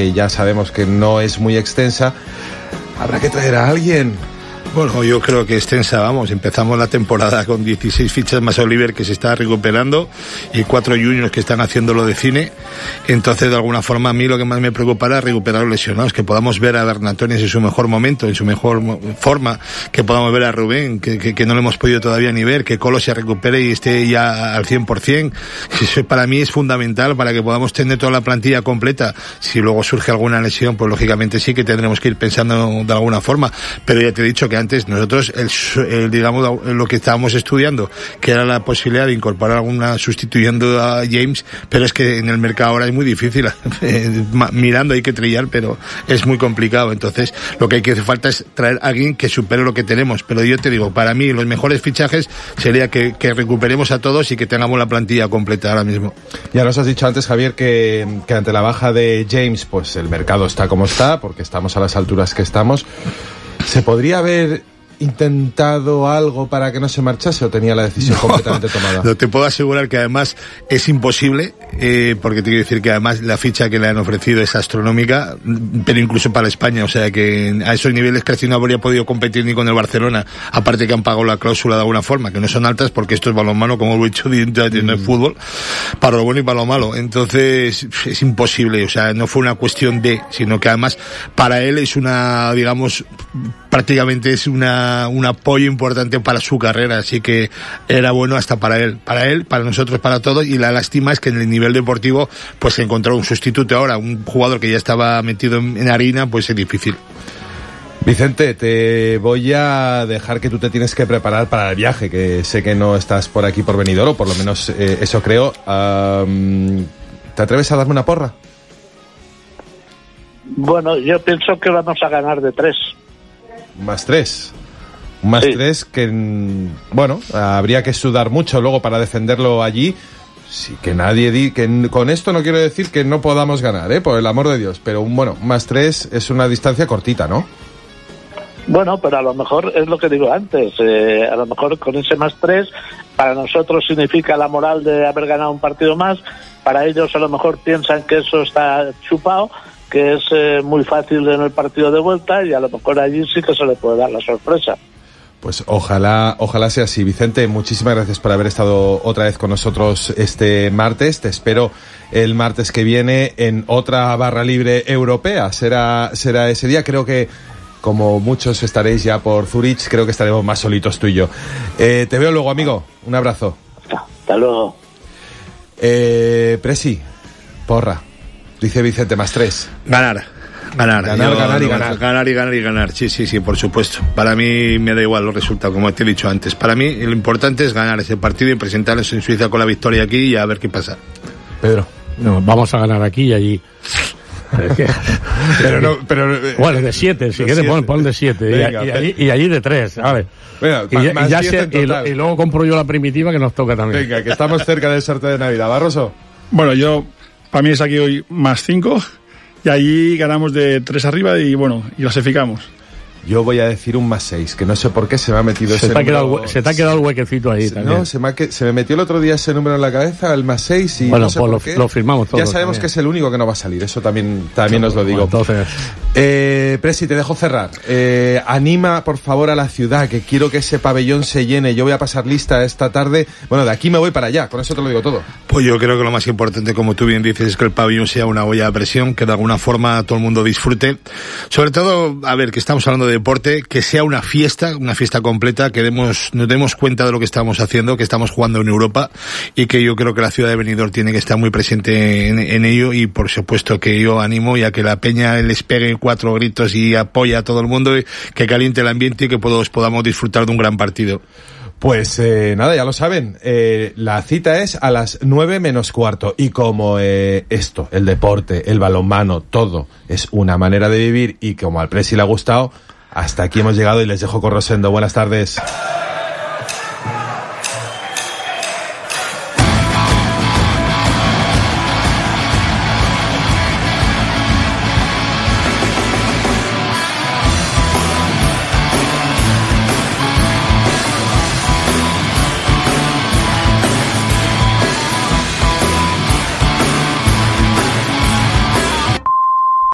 que ya sabemos que no es muy extensa, habrá que traer a alguien. Bueno, yo creo que extensa, vamos, empezamos la temporada con 16 fichas más Oliver, que se está recuperando, y 4 juniors que están haciendo lo de cine. Entonces, de alguna forma, a mí lo que más me preocupará es recuperar a los lesionados, que podamos ver a Bernatones en su mejor momento, en su mejor forma, que podamos ver a Rubén, que no lo hemos podido todavía ni ver, que Colo se recupere y esté ya al 100%. Eso para mí es fundamental para que podamos tener toda la plantilla completa. Si luego surge alguna lesión, pues lógicamente sí que tendremos que ir pensando de alguna forma, pero ya te he dicho que antes nosotros, digamos, lo que estábamos estudiando, que era la posibilidad de incorporar alguna sustituyendo a James, pero es que en el mercado ahora es muy difícil, mirando hay que trillar, pero es muy complicado. Entonces lo que hace falta es traer a alguien que supere lo que tenemos, pero yo te digo, para mí los mejores fichajes sería que recuperemos a todos y que tengamos la plantilla completa ahora mismo. Ya nos has dicho antes, Javier, que ante la baja de James, pues el mercado está como está, porque estamos a las alturas que estamos. ¿Se podría haber intentado algo para que no se marchase o tenía la decisión completamente tomada? No, te puedo asegurar que además es imposible, porque te quiero decir que además la ficha que le han ofrecido es astronómica, pero incluso para España, o sea que a esos niveles casi no habría podido competir ni con el Barcelona, aparte que han pagado la cláusula de alguna forma, que no son altas porque esto es balonmano, como lo he dicho, no es fútbol, para lo bueno y para lo malo. Entonces es imposible, o sea, no fue una cuestión de, sino que además para él es una, digamos, prácticamente es un apoyo importante para su carrera, así que era bueno hasta para él, para nosotros, para todos, y la lástima es que en el nivel deportivo pues se encontró un sustituto ahora, un jugador que ya estaba metido en harina, pues es difícil. Vicente, te voy a dejar que tú te tienes que preparar para el viaje, que sé que no estás por aquí por Benidorm, o por lo menos eso creo. ¿Te atreves a darme una porra? Bueno, yo pienso que vamos a ganar de 3. Más 3. Más 3 que, bueno, habría que sudar mucho luego para defenderlo allí. Sí, que nadie que con esto no quiero decir que no podamos ganar, por el amor de Dios, pero bueno, más 3 es una distancia cortita, ¿no? Bueno, pero a lo mejor es lo que digo antes, a lo mejor con ese más 3 para nosotros significa la moral de haber ganado un partido más, para ellos a lo mejor piensan que eso está chupado, que es muy fácil en el partido de vuelta, y a lo mejor allí sí que se le puede dar la sorpresa. Pues ojalá sea así. Vicente, muchísimas gracias por haber estado otra vez con nosotros este martes. Te espero el martes que viene en otra barra libre europea. Será ese día. Creo que, como muchos estaréis ya por Zurich, creo que estaremos más solitos tú y yo. Te veo luego, amigo. Un abrazo. Hasta luego. Presi, porra. Dice Vicente, más 3. Ganar y ganar. Sí, por supuesto. Para mí me da igual los resultados, como te he dicho antes. Para mí lo importante es ganar ese partido y presentarnos en Suiza con la victoria aquí y a ver qué pasa. Pedro. No, vamos a ganar aquí y allí. pero bueno, de 7, si quieres pon de 7 y allí de 3, ¿sabes? Venga, y luego compro yo la primitiva que nos toca también. Venga, que estamos cerca del sorteo de Navidad. ¿Barroso? Bueno, para mí es aquí hoy más 5 y allí ganamos de 3 arriba y bueno, y clasificamos. Yo voy a decir un más 6, que no sé por qué se me ha metido ese número. Se te ha quedado el huequecito ahí también. No, se me metió el otro día ese número en la cabeza, el más 6, y bueno, no sé pues por qué. Lo firmamos todos. Ya sabemos que es el único que no va a salir, eso también os lo digo. Entonces... Presi, te dejo cerrar. Anima, por favor, a la ciudad, que quiero que ese pabellón se llene. Yo voy a pasar lista esta tarde. Bueno, de aquí me voy para allá, con eso te lo digo todo. Pues yo creo que lo más importante, como tú bien dices, es que el pabellón sea una olla de presión, que de alguna forma todo el mundo disfrute. Sobre todo, a ver, que estamos hablando de deporte, que sea una fiesta completa, que nos demos cuenta de lo que estamos haciendo, que estamos jugando en Europa, y que yo creo que la ciudad de Benidorm tiene que estar muy presente en ello, y por supuesto que yo animo y a que la peña les pegue 4 gritos y apoya a todo el mundo, y que caliente el ambiente y que todos podamos disfrutar de un gran partido. Pues nada, ya lo saben, la cita es a las 9 menos cuarto, y como esto, el deporte, el balonmano, todo es una manera de vivir, y como al Presi le ha gustado, hasta aquí hemos llegado y les dejo con Rosendo. Buenas tardes.